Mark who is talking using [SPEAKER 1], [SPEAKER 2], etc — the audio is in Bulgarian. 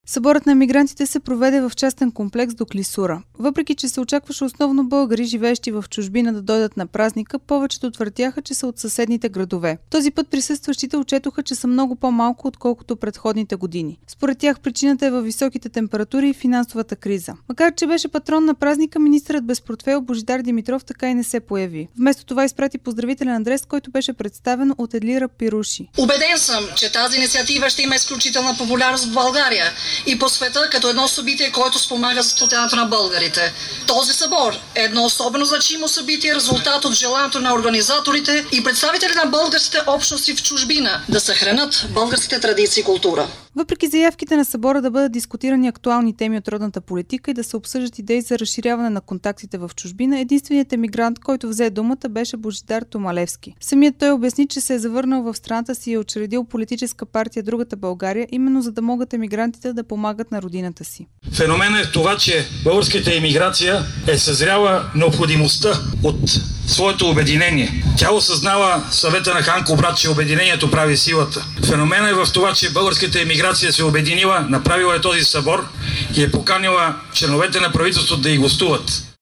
[SPEAKER 1] Съборът на емигрантите се проведе в частен комплекс до Клисура. Въпреки че се очакваше основно българи, живеещи в чужбина, да дойдат на празника, повечето твърдяха, че са от съседните градове. Този път присъстващите отчетоха, че са много по-малко, отколкото предходните години. Според тях причината е във високите температури и финансовата криза. Макар че беше патрон на празника, министърът без портфейл Божидар Димитров така и не се появи. Вместо това изпрати поздравителен адрес, който беше представен от Едлира Пируши.
[SPEAKER 2] Убеден съм, че тази инициатива ще има изключителна популярност в България и по света като едно събитие, което спомага за сплотяването на българите. Този събор е едно особено значимо събитие, резултат от желанието на организаторите и представители на българските общности в чужбина да съхранят българските традиции и култура.
[SPEAKER 1] Въпреки заявките на събора да бъдат дискутирани актуални теми от родната политика и да се обсъждат идеи за разширяване на контактите в чужбина, единственият емигрант, който взе думата, беше Божидар Томалевски. Самият той обясни, че се е завърнал в страната си и е учредил политическа партия Другата България, именно за да могат емигрантите да помагат на родината си.
[SPEAKER 3] Феноменът е в това, че българската емиграция е съзряла необходимостта от своето обединение. Тя осъзнава съвета на Хан Кубрат, че обединението прави силата. Феноменът е в това, че българската емиграция се обединила, направила е този събор и е поканила членовете на правителството да й гостуват.